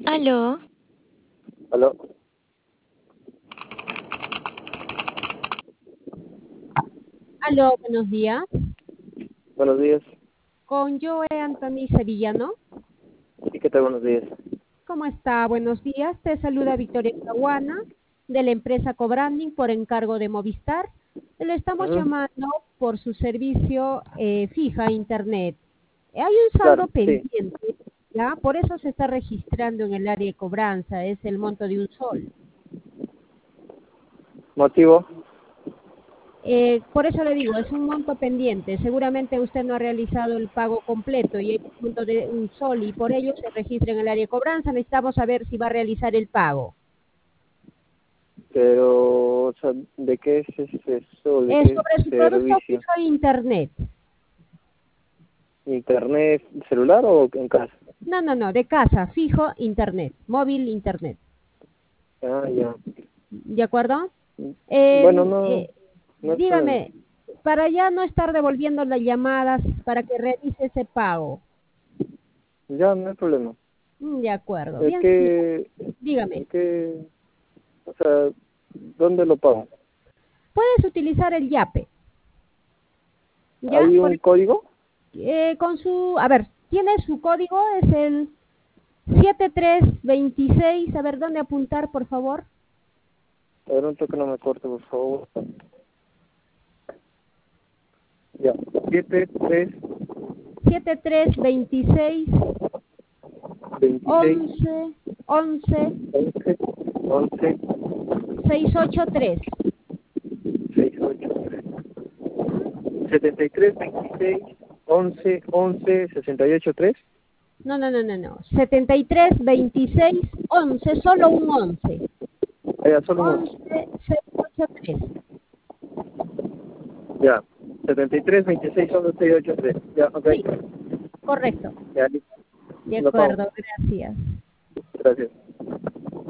Aló, Aló, Aló, buenos días. buenos días. Con Joe Anthony Sevillano. ¿Y qué tal? Buenos días. ¿Cómo está? Buenos días. Te saluda Victoria Caguana de la empresa Cobranding por encargo de Movistar. Le estamos Ujú. llamando por su servicio fija Internet. Hay un Claro, saldo sí. pendiente, ¿ya? Por eso se está registrando en el área de cobranza. Es el monto de un sol. ¿Motivo? Por eso le digo, es un monto pendiente. Seguramente usted no ha realizado el pago completo y es un monto de un sol y por ello se registra en el área de cobranza. Necesitamos saber si va a realizar el pago. Pero, o sea, ¿de qué es eso? ¿De qué Sobre su producto servicio? fijo de Internet. ¿Internet celular o en casa? No, no, no, de casa, fijo Internet, móvil Internet. Ah, ya. ¿De acuerdo? Bueno, Eh, no, eh, no hay problema. Dígame, para ya no estar devolviendo las llamadas para que realice ese pago. Ya, no hay problema. De acuerdo, ¿En bien señor. qué, Dígame, en qué, o sea, dónde lo pago? puedes utilizar el YAPE. ¿Ya? ¿Hay un código? Con su, a ver, tiene su código, es el 7326. A ver, ¿dónde apuntar, por favor? A ver, un toque, no me corte, por favor. Ya, 7, 3, 7326 26, 11 11 11, 11, 683. 6, 8, 73, 26, 11, 11, 68, 3. No, no, no, no, no. 7326 11, solo un 11. Ya, solo un 11 11. 683. Ya, 73, 26, 11, 68, 3. Ya, ok. Sí, correcto. Ya, listo. De Lo pago. acuerdo, gracias. Gracias.